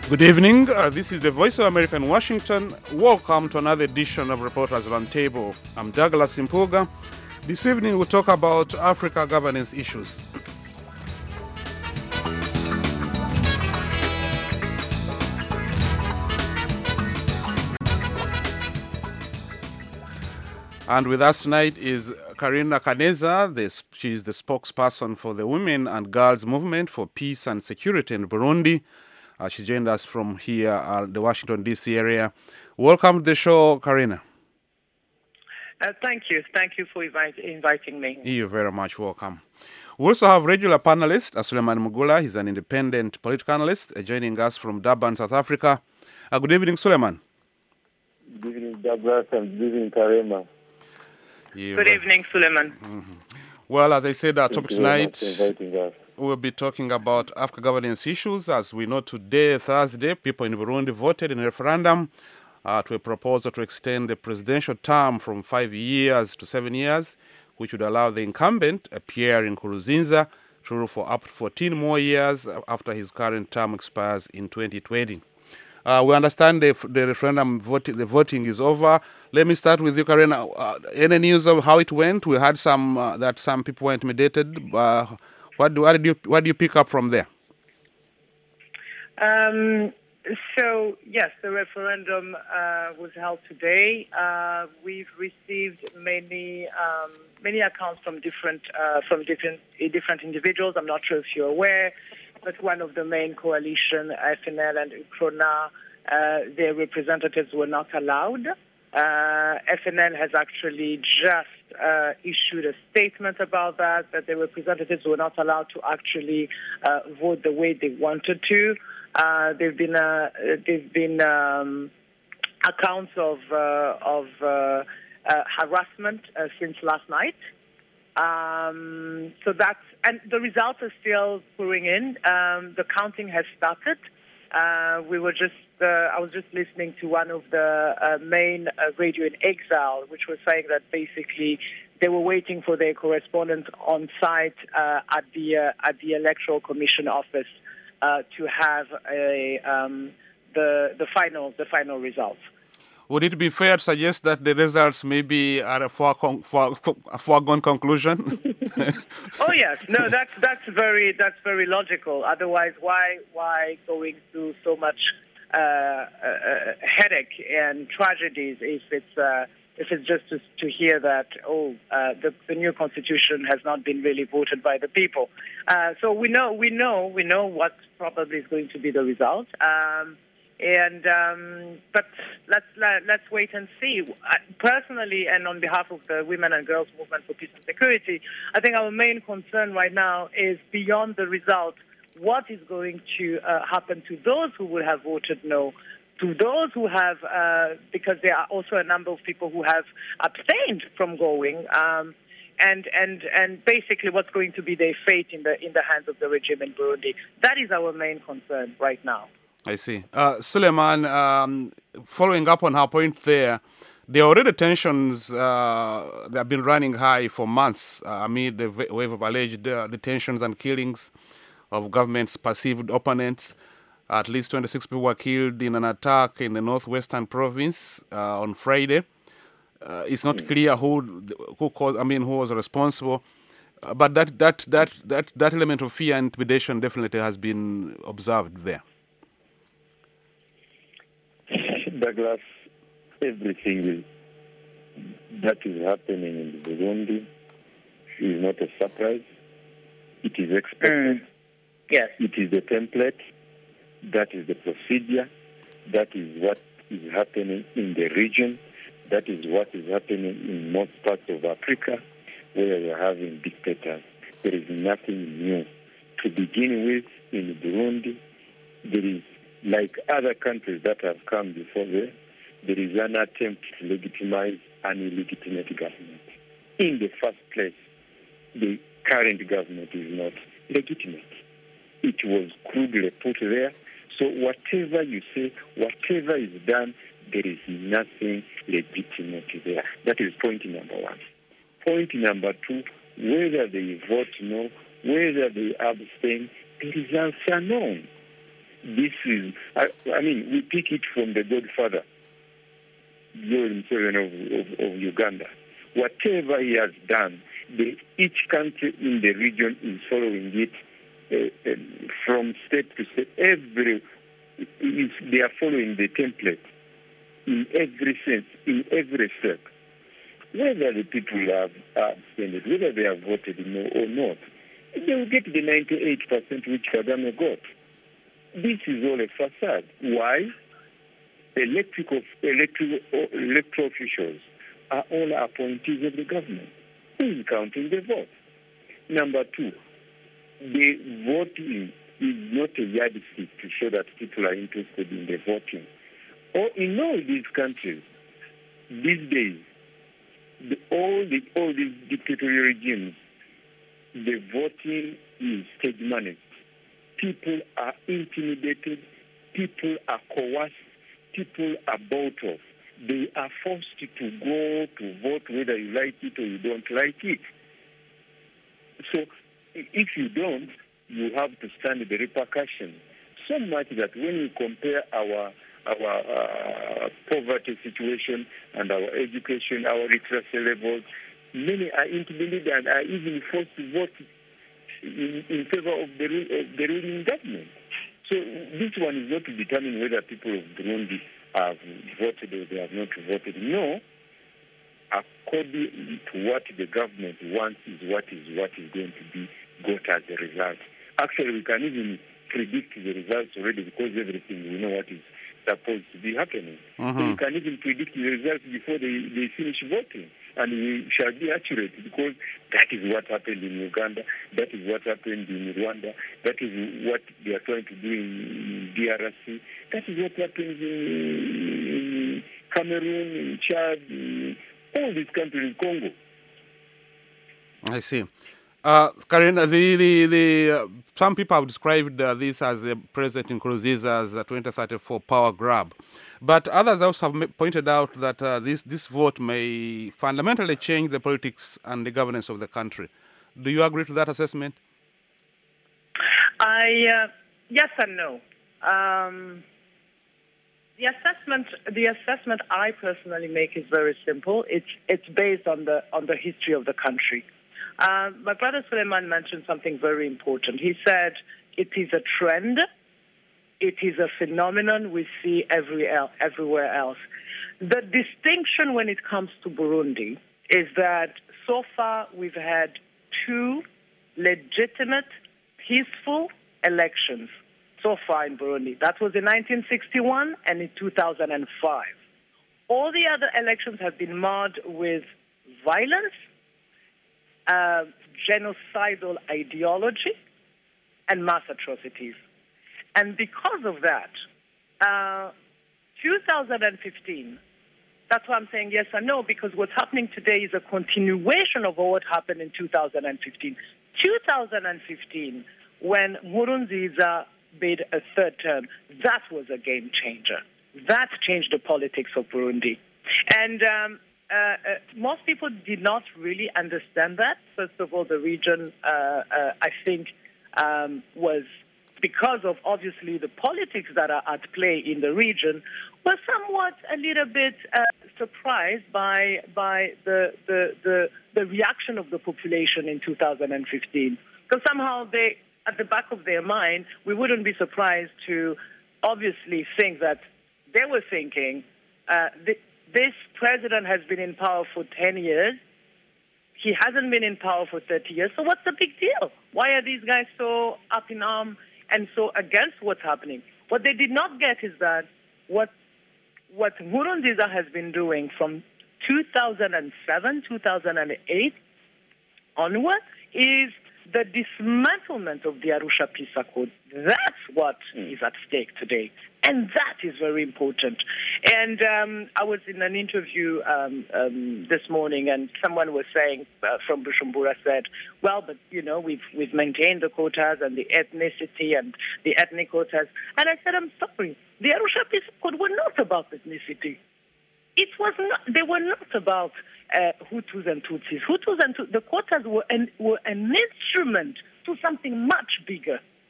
Good evening. This is the Voice of America in Washington. Welcome to another edition of Reporters Roundtable. I'm Douglas Impuga. This evening we'll talk about Africa governance issues. And with us tonight is Karina Kaneza. She is the spokesperson for the Women and Girls Movement for Peace and Security in Burundi. She joined us from here, the Washington, D.C. area. Welcome to the show, Karina. Thank you. Thank you for inviting me. You're very much welcome. We also have regular panelist, Suleiman Mugula. He's an independent political analyst, joining us from Durban, South Africa. Good evening, Suleiman. Good evening, Douglas, and good evening, Karina. Good evening, Suleiman. Mm-hmm. Well, as I said, our topic tonight, we'll be talking about Africa governance issues. As we know, today, Thursday, people in Burundi voted in a referendum to a proposal to extend the presidential term from 5 years to 7 years, which would allow the incumbent, Pierre Nkurunziza, to rule for up to 14 more years after his current term expires in 2020. We understand the referendum the voting is over. Let me start with you, Karina. Any news of how it went? We had some that some people were intimidated. What do you pick up from there? So yes, the referendum was held today. We've received many accounts from different individuals. I'm not sure if you're aware, but one of the main coalition, FNL and UPRONA, their representatives were not allowed. FNL has actually just issued a statement about that their representatives were not allowed to actually vote the way they wanted to. There've been accounts of harassment since last night. So that's, and the results are still pouring in. The counting has started. I was just listening to one of the main radio in exile, which was saying that basically they were waiting for their correspondent on site at the Electoral Commission office to have the final results. Would it be fair to suggest that the results maybe are a foregone conclusion? Oh yes, no, that's very logical. Otherwise, why going through so much headache and tragedies if it's just to hear that the new constitution has not been really voted by the people. So we know what probably is going to be the result. But let's wait and see. Personally, and on behalf of the Women and Girls Movement for Peace and Security, I think our main concern right now is beyond the result. What is going to happen to those who would have voted no? To those who have, because there are also a number of people who have abstained from going, and basically what's going to be their fate in the hands of the regime in Burundi. That is our main concern right now. I see. Suleiman, following up on her point there are already tensions that have been running high for months amid the wave of alleged detentions and killings of government's perceived opponents. At least 26 people were killed in an attack in the northwestern province on Friday. It's not clear who was responsible, but that element of fear and intimidation definitely has been observed there. Douglas, everything that is happening in Burundi is not a surprise. It is expected. Yes. It is the template. That is the procedure. That is what is happening in the region. That is what is happening in most parts of Africa, where we are having dictators. There is nothing new. To begin with, in Burundi, there is, like other countries that have come before there is an attempt to legitimize an illegitimate government. In the first place, the current government is not legitimate. It was crudely put there. So whatever you say, whatever is done, there is nothing legitimate there. That is point number one. Point number two, whether they vote no, whether they abstain, the results are known. This is, I mean, we pick it from the Godfather, Yoweri Museveni of Uganda. Whatever he has done, each country in the region is following it from step to step. They are following the template in every sense, in every step. Whether the people have abstained, whether they have voted no or not, they will get the 98% which Kagame got. This is all a facade. Why? Electoral officials are all appointees of the government. Who is counting the vote? Number two, the voting is not a yardstick to show that people are interested in the voting. Or in all these countries, these days, all these dictatorial regimes, the voting is stage managed. People are intimidated. People are coerced. People are bought off. They are forced to go to vote whether you like it or you don't like it. So if you don't, you have to stand the repercussions. So much that when you compare our poverty situation and our education, our literacy levels, many are intimidated and are even forced to vote in favor of the ruling government. So this one is not to determine whether people of Burundi have voted or they have not voted. No, according to what the government wants is what is going to be got as a result. Actually, we can even predict the results already because everything we know what is supposed to be happening. So we can even predict the results before they finish voting. And we shall be accurate because that is what happened in Uganda, that is what happened in Rwanda, that is what they are trying to do in DRC, that is what happens in Cameroon, in Chad, in all these countries, in Congo. I see. Karen, some people have described this as President Nkurunziza's 2034 power grab. But others also have pointed out that this vote may fundamentally change the politics and the governance of the country. Do you agree to that assessment? Yes and no. The assessment I personally make is very simple. It's based on the history of the country. My brother Suleiman mentioned something very important. He said it is a trend. It is a phenomenon we see everywhere else. The distinction when it comes to Burundi is that so far we've had two legitimate, peaceful elections so far in Burundi. That was in 1961 and in 2005. All the other elections have been marred with violence, genocidal ideology, and mass atrocities. And because of that, 2015, that's why I'm saying yes and no, because what's happening today is a continuation of what happened in 2015. 2015, when Nkurunziza bid a third term, that was a game changer. That changed the politics of Burundi. And most people did not really understand that. First of all, the region, I think, was, because of obviously the politics that are at play in the region, was somewhat a little bit surprised by the reaction of the population in 2015. Because somehow they, at the back of their mind, we wouldn't be surprised to obviously think that they were thinking, this president has been in power for 10 years. He hasn't been in power for 30 years. So what's the big deal? Why are these guys so up in arms and so against what's happening? What they did not get is that what Nkurunziza has been doing from 2007, 2008 onward is the dismantlement of the Arusha Peace Accord. That's what is at stake today. And that is very important. And I was in an interview this morning, and someone was saying from Bujumbura said, well, but, you know, we've maintained the quotas and the ethnicity and the ethnic quotas. And I said, I'm sorry, the Arusha Peace Accord were not about ethnicity. It was not. They were not about Hutus and Tutsis. The quotas were an instrument to something much bigger.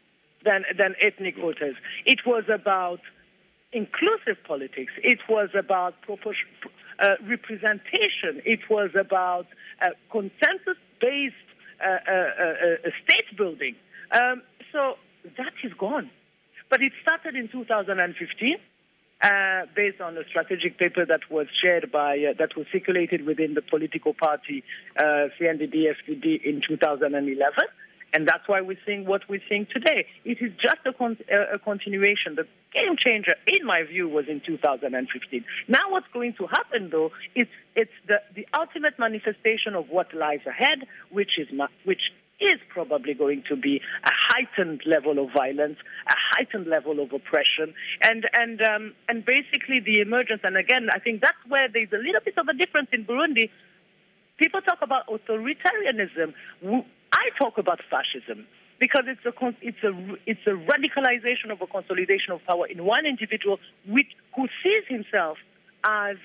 than ethnic voters. It was about inclusive politics. It was about representation. It was about consensus-based state building. So that is gone. But it started in 2015. Based on a strategic paper that was shared that was circulated within the political party CNDD-FDD in 2011, and that's why we're seeing what we're seeing today. It is just a continuation. The game changer, in my view, was in 2015. Now what's going to happen, though, it's the ultimate manifestation of what lies ahead, which is probably going to be a heightened level of violence, a heightened level of oppression, and basically the emergence. And again, I think that's where there's a little bit of a difference in Burundi. People talk about authoritarianism. I talk about fascism because it's a radicalization of a consolidation of power in one individual, who sees himself as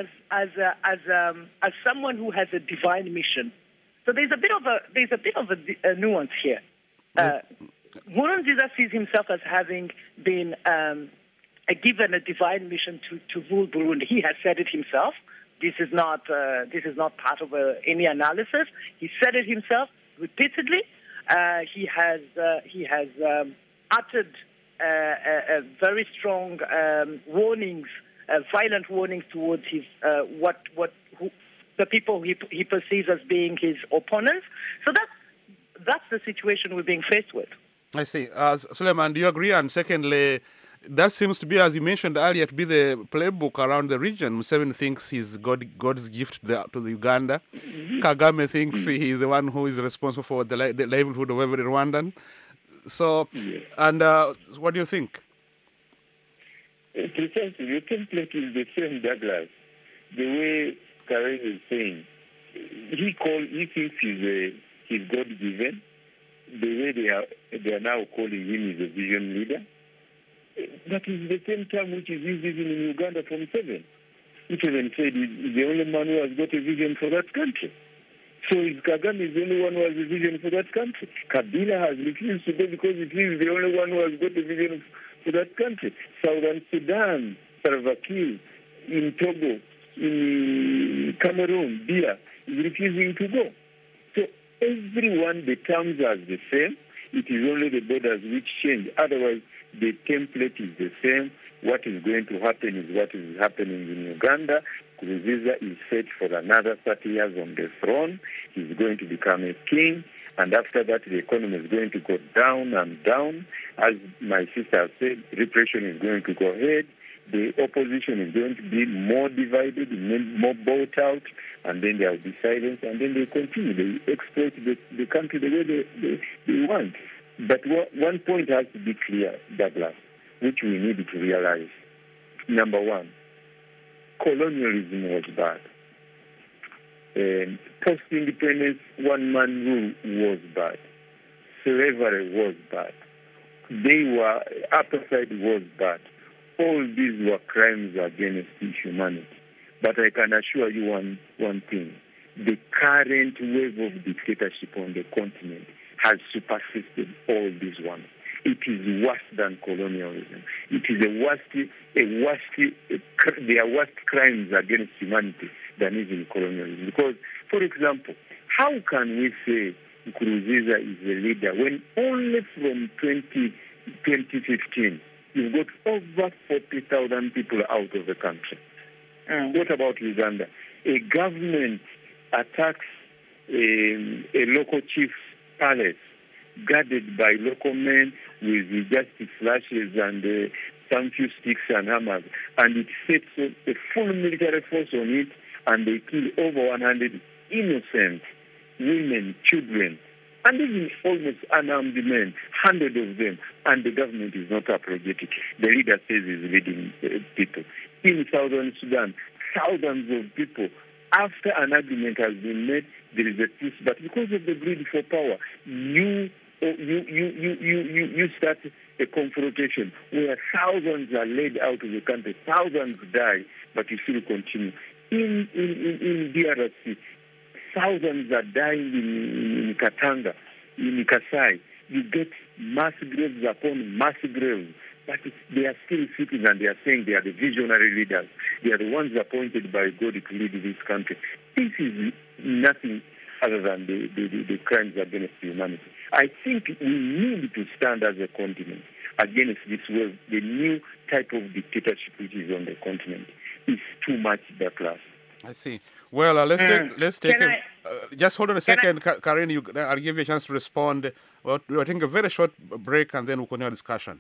someone who has a divine mission. So there's a bit of a nuance here. Nkurunziza sees himself as having been given a divine mission to rule Burundi. He has said it himself. This is not part of any analysis. He said it himself repeatedly. He has uttered very strong warnings, violent warnings towards his the people he perceives as being his opponents. So that's the situation we're being faced with. I see. Suleiman, do you agree? And secondly, that seems to be, as you mentioned earlier, to be the playbook around the region. Museveni thinks he's God's gift to the Uganda. Kagame thinks he's the one who is responsible for the livelihood of every Rwandan. So, and what do you think? Precisely, the template is the same, Douglas. The way Karen is saying, he thinks he's God-given. The way they are now calling him is a vision leader. That is the same term which is used even in Uganda from Museveni. Museveni said he's the only man who has got a vision for that country. So Kagame is the only one who has a vision for that country. Kabila has refused to go because he's the only one who has got a vision for that country. Southern Sudan, Salva Kiir, in Togo, in Cameroon, Biya is refusing to go. So everyone, the terms are the same. It is only the borders which change. Otherwise, the template is the same. What is going to happen is what is happening in Uganda. Nkurunziza is set for another 30 years on the throne. He's going to become a king. And after that, the economy is going to go down and down. As my sister said, repression is going to go ahead. The opposition is going to be more divided, more bought out, and then there will be silence, and then they continue. They exploit the country the way they want. But one point has to be clear, Douglas, which we need to realize. Number one, colonialism was bad. Post-independence, one-man rule was bad. Slavery was bad. Apartheid was bad. All these were crimes against humanity. But I can assure you one thing. The current wave of dictatorship on the continent has superseded all these ones. It is worse than colonialism. It is there are worse crimes against humanity than even colonialism. Because, for example, how can we say Nkurunziza is a leader when only from 2015 you've got over 40,000 people out of the country? What about Uganda? A government attacks a local chief's palace, guarded by local men with just flashes and some few sticks and hammers, and it sets a full military force on it, and they kill over 100 innocent women, children, and even almost unarmed men, hundreds of them, and the government is not apologetic. The leader says he's leading people. In Southern Sudan, thousands of people, after an agreement has been made, there is a peace, but because of the greed for power, you start a confrontation where thousands are laid out of the country, thousands die, but you still continue. In DRC, thousands are dying in Katanga, in Kasai. you get mass graves upon mass graves. But they are still sitting and they are saying they are the visionary leaders. They are the ones appointed by God to lead this country. This is nothing other than the crimes against humanity. I think we need to stand as a continent against this wave. The new type of dictatorship which is on the continent is too much backlash. I see. Well, let's take just hold on a second, Karen. I'll give you a chance to respond. Well, we'll take a very short break and then we'll continue our discussion.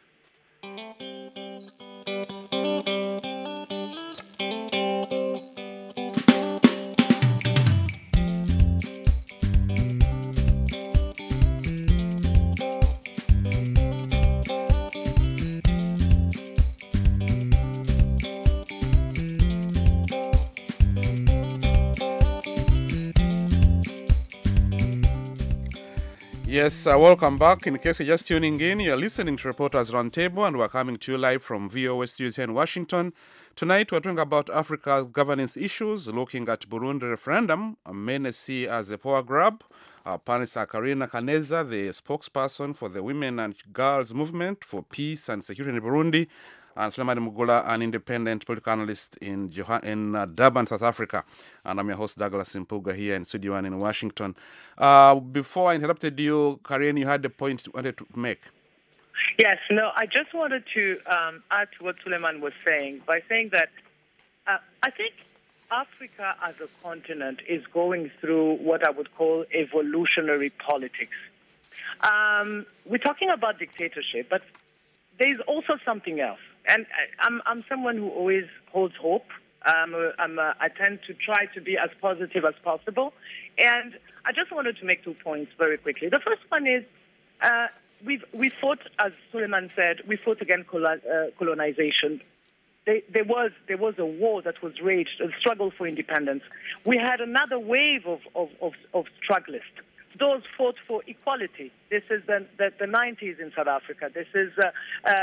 Yes, welcome back. In case you're just tuning in, you're listening to Reporters Roundtable, and we're coming to you live from VOA Studios here in Washington. Tonight, we're talking about Africa's governance issues, looking at Burundi referendum, many see as a power grab. Our panelists are Karina Kaneza, the spokesperson for the Women and Girls Movement for Peace and Security in Burundi, and Suleiman Mugula, an independent political analyst in Durban, South Africa. And I'm your host, Douglas Impuga, here in Studio 1 in Washington. Before I interrupted you, Karen, you had a point you wanted to make. Yes, no, I just wanted to add to what Suleiman was saying by saying that I think Africa as a continent is going through what I would call evolutionary politics. We're talking about dictatorship, but there's also something else. And I'm someone who always holds hope. I tend to try to be as positive as possible. And I just wanted to make 2 points very quickly. The first one is we fought, as Suleiman said, we fought against colonization. There was a war that was waged, a struggle for independence. We had another wave of strugglists. Those fought for equality. This is the 90s in South Africa. This is the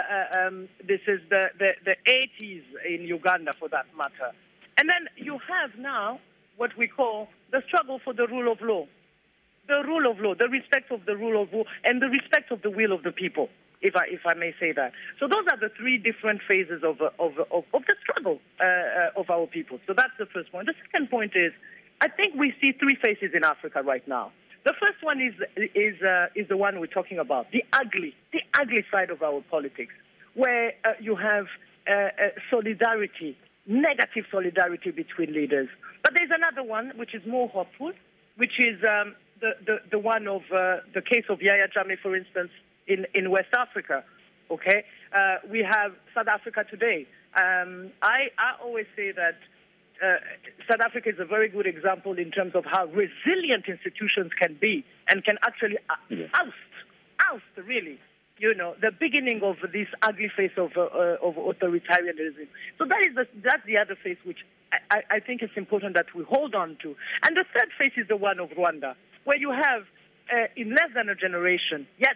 80s in Uganda, for that matter. And then you have now what we call the struggle for the rule of law. The rule of law, the respect of the rule of law, and the respect of the will of the people, if I may say that. So those are the 3 different phases of the struggle of our people. So that's the first point. The second point is, I think we see 3 faces in Africa right now. The first one is the one we're talking about, the ugly side of our politics, where you have solidarity, negative solidarity between leaders. But there's another one which is more hopeful, which is the one of the case of Yahya Jammeh, for instance, in West Africa. Okay, we have South Africa today. I always say that South Africa is a very good example in terms of how resilient institutions can be and can actually oust really, the beginning of this ugly face of authoritarianism. So that's the other face which I think it's important that we hold on to. And the third face is the one of Rwanda, where you have in less than a generation, yes,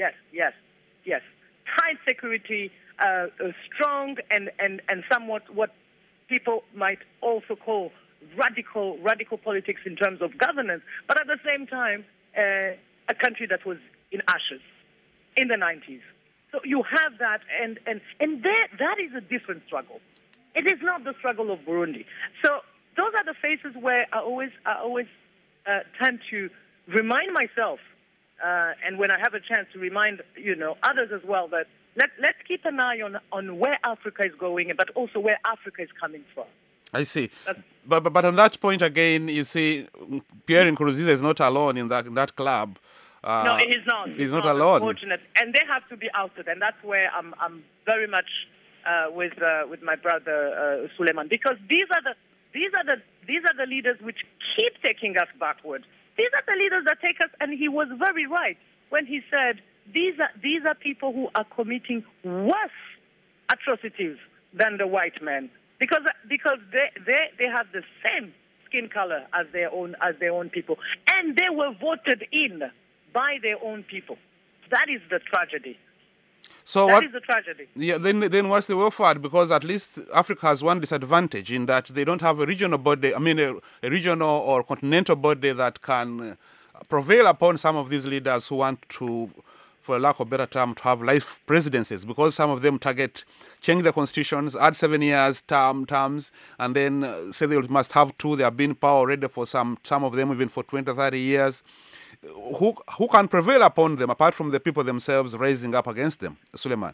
tight security, strong and somewhat what people might also call radical politics in terms of governance, but at the same time, a country that was in ashes in the 90s. So you have that, and that is a different struggle. It is not the struggle of Burundi. So those are the phases where I always tend to remind myself, and when I have a chance to remind others as well, that let's keep an eye on where Africa is going, but also where Africa is coming from. I see. But on that point again, you see, Pierre Nkurunziza is not alone in that club. No, he's not. He's not alone. Unfortunate. And they have to be outed, and that's where I'm very much with my brother Suleiman, because these are the leaders which keep taking us backward. These are the leaders that take us, and he was very right when he said these are people who are committing worse atrocities than the white men, because they have the same skin color as their own people, and they were voted in by their own people. That is the tragedy. So that is the tragedy. Yeah. Then what's the way forward? Because at least Africa has one disadvantage in that they don't have a regional body. I mean, a regional or continental body that can prevail upon some of these leaders who want to, for lack of a better term, to have life presidencies, because some of them target change the constitutions, add 7 years terms, and then say they must have 2. They have been in power already for some of them even for 20, 30 years. Who can prevail upon them apart from the people themselves rising up against them? Suleiman.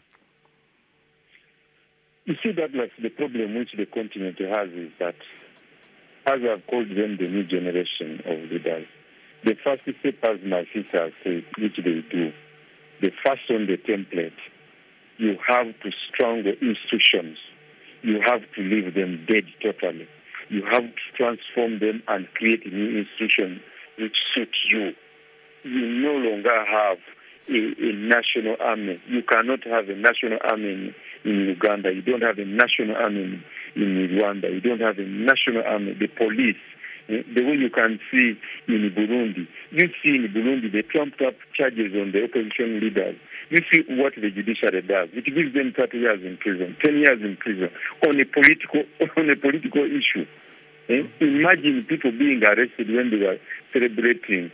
You see, Douglas, the problem which the continent has is that, as I've called them, the new generation of leaders, the first step, as my sister has said, which they do, the first on the template, you have to strangle institutions. You have to leave them dead totally. You have to transform them and create new institutions which suit you. You no longer have a national army. You cannot have a national army in Uganda. You don't have a national army in Rwanda. You don't have a national army. The police, the way you can see in Burundi. You see in Burundi the trumped-up charges on the opposition leaders. You see what the judiciary does. It gives them 30 years in prison, 10 years in prison on a political issue. Imagine people being arrested when they were celebrating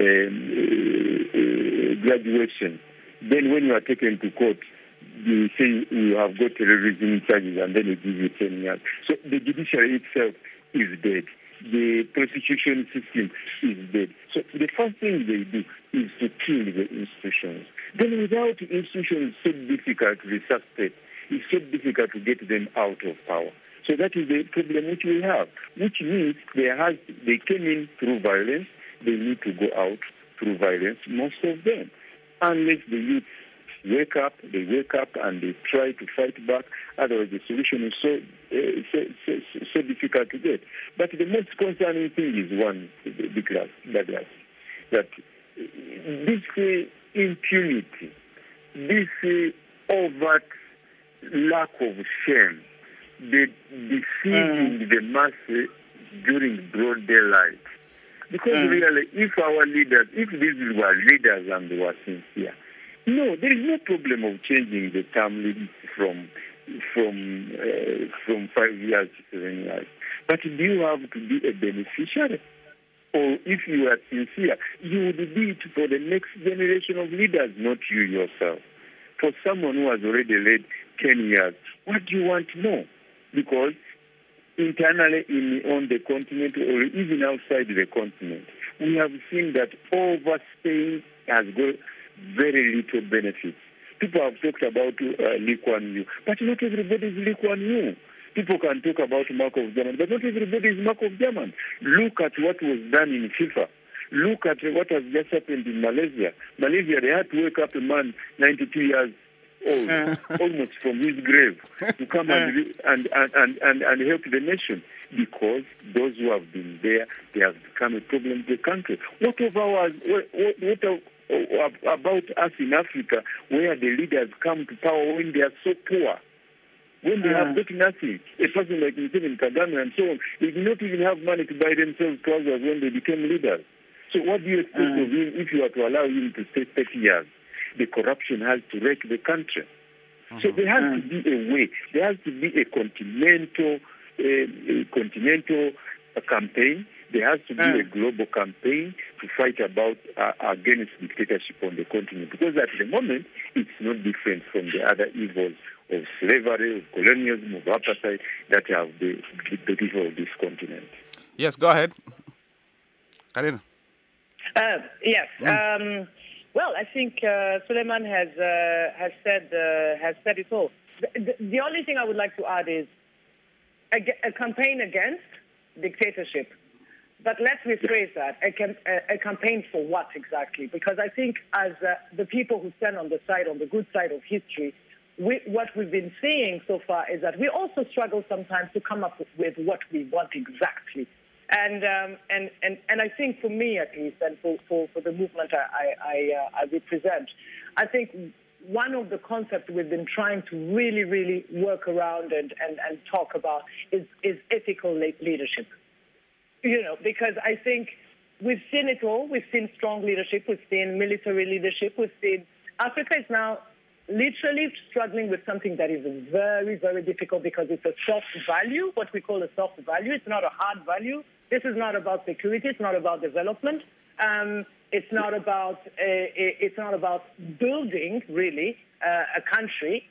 graduation. Then when you are taken to court, you say you have got terrorism charges and then they give you 10 years. So the judiciary itself is dead. The prosecution system is dead. So the first thing they do is to kill the institutions. Then without institutions, it's so difficult to resuscitate. It's so difficult to get them out of power. So that is the problem which we have, which means they came in through violence. They need to go out through violence, most of them. Unless the youth wake up and they try to fight back. Otherwise, the solution is so difficult to get. But the most concerning thing is one, Douglas, that this impunity, this overt lack of shame, the deceiving the masses during broad daylight. Because really, if our leaders, if these were leaders and they were sincere, no, there is no problem of changing the term limit from 5 years to 7 years. But do you have to be a beneficiary? Or if you are sincere, you would do it for the next generation of leaders, not you yourself. For someone who has already led 10 years, what do you want more? Because internally on the continent or even outside the continent, we have seen that overstaying has got very little benefits. People have talked about Lee Kuan Yew, but not everybody is Lee Kuan Yew. People can talk about Markov German, but not everybody is Markov German. Look at what was done in FIFA. Look at what has just happened in Malaysia. Malaysia, they had to wake up a man 92 years old, almost from his grave, to come and help the nation, because those who have been there, they have become a problem to the country. What about us in Africa, where the leaders come to power when they are so poor, when they have got nothing? A person like Museveni, Kagame and so on, they do not even have money to buy themselves trousers when they became leaders. So what do you expect of him if you are to allow him to stay 30 years? The corruption has to wreck the country. So there has to be a way. There has to be a continental campaign. There has to be a global campaign to fight against dictatorship on the continent. Because at the moment, it's not different from the other evils of slavery, of colonialism, of apartheid that have the people of this continent. Yes, go ahead. Karina. Yes. Well, I think Suleiman has said it all. The only thing I would like to add is a campaign against dictatorship. But let's rephrase that. A campaign for what exactly? Because I think as the people who stand on the good side of history, what we've been seeing so far is that we also struggle sometimes to come up with what we want exactly. And I think for me at least, and for the movement I represent, I think one of the concepts we've been trying to really, really work around and talk about is ethical leadership. You know, because I think we've seen it all. We've seen strong leadership. We've seen military leadership. We've seen Africa is now literally struggling with something that is very, very difficult because it's a soft value, what we call a soft value. It's not a hard value. This is not about security. It's not about development. It's not about building really a country.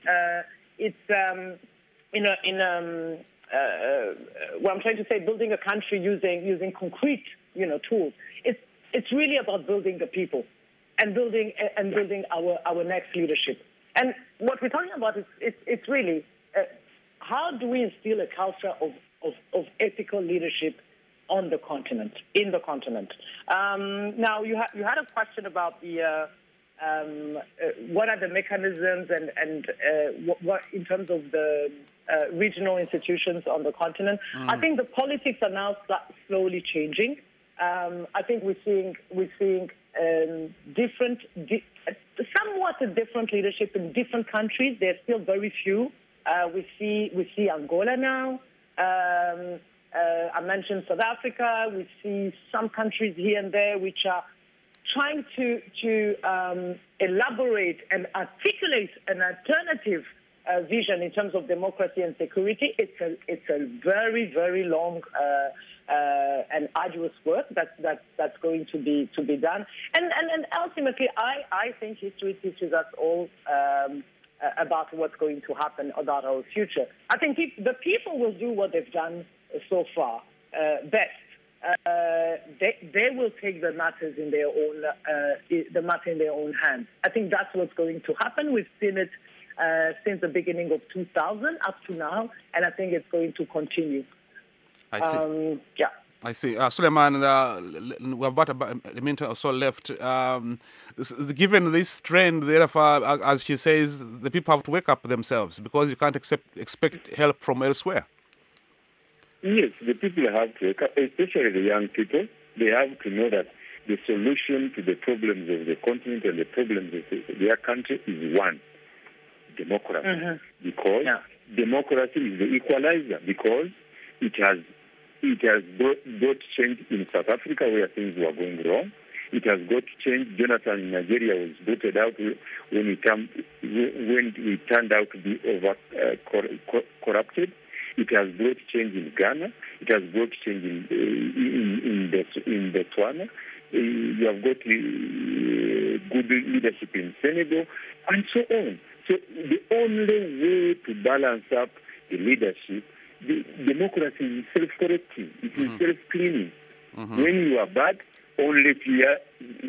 What I'm trying to say, building a country using concrete tools. It's really about building the people and building our next leadership. And what we're talking about is it's really how do we instill a culture of ethical leadership in the continent. Now you had a question about the what are the mechanisms and what in terms of the regional institutions on the continent. I think the politics are now slowly changing. I think we're seeing somewhat a different leadership in different countries. There's still very few. We see Angola now. I mentioned South Africa. We see some countries here and there which are trying to elaborate and articulate an alternative vision in terms of democracy and security. It's a very, very long and arduous work that's going to be done. And ultimately, I think history teaches us all about what's going to happen about our future. I think the people will do what they've done so far best. They will take the matters in their own hands. I think that's what's going to happen. We've seen it since the beginning of 2000 up to now, and I think it's going to continue. I see. Yeah. I see. Suleiman, we're about a minute or so left. Given this trend, therefore, as she says, the people have to wake up themselves because you can't expect help from elsewhere. Yes, the people have to wake up, especially the young people. They have to know that the solution to the problems of the continent and the problems of their country is one, democracy. Mm-hmm. Because democracy is the equalizer, because it has brought change in South Africa where things were going wrong. It has got change. Jonathan in Nigeria was voted out when he turned out to be corrupted. It has brought change in Ghana. It has brought change in Botswana. You have got good leadership in Senegal, and so on. So the only way to balance up the leadership, the democracy is self-correcting. It is self-cleaning. Mm-hmm. When you are bad, only few years,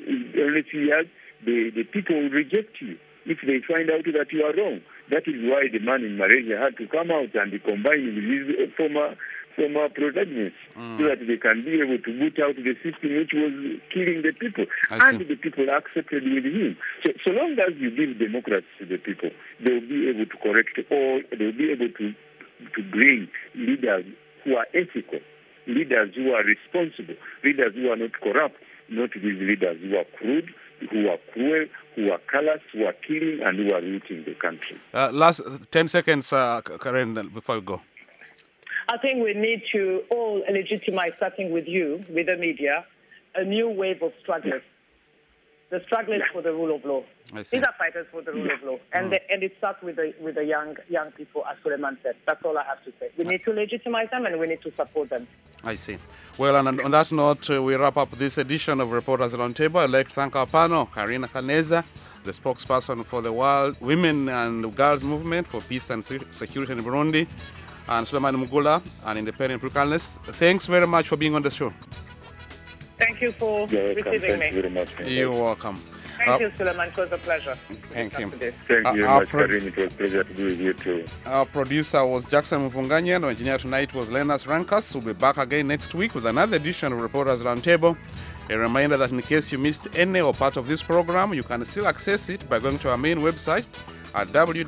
the people will reject you if they find out that you are wrong. That is why the man in Malaysia had to come out and combine with his former protagonists so that they can be able to boot out the system which was killing the people. And the people accepted with him. So long as you give democracy to the people, they will be able to correct all, they will be able to bring leaders who are ethical, leaders who are responsible, leaders who are not corrupt, not these leaders who are crude, who are cruel, who are callous, who are killing, and who are looting the country. Last 10 seconds, Karen, before we go. I think we need to all legitimize, starting with you, with the media, a new wave of strugglers. The strugglers for the rule of law. These are fighters for the rule of law. And it starts with the young people, as Suleiman said. That's all I have to say. We need to legitimize them and we need to support them. I see. Well, and on that note, we wrap up this edition of Reporters Roundtable. I'd like to thank our panel, Karina Kaneza, the spokesperson for the World Women and Girls Movement for Peace and Security in Burundi, and Suleiman Mugula, an independent journalist. Thanks very much for being on the show. Thank you for receiving me. Thank you very much. You're welcome. Thank you, Suleiman. It was a pleasure. Thank you. Thank you very much, Karim. It was a pleasure to be with you too. Our producer was Jackson Mvunganya, and our engineer tonight was Lenas Rankas. We'll be back again next week with another edition of Reporters Roundtable. A reminder that in case you missed any or part of this program, you can still access it by going to our main website at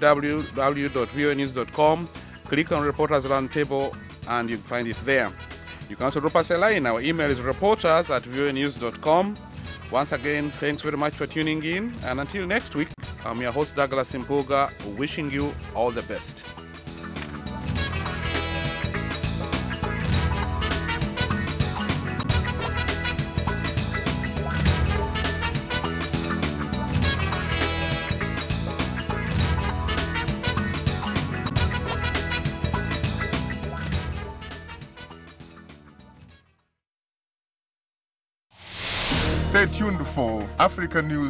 www.voanews.com. Click on Reporters Roundtable and you'll find it there. You can also drop us a line. Our email is reporters@voanews.com. Once again, thanks very much for tuning in. And until next week, I'm your host, Douglas Impuga, wishing you all the best. Stay Stay tuned for Africa News.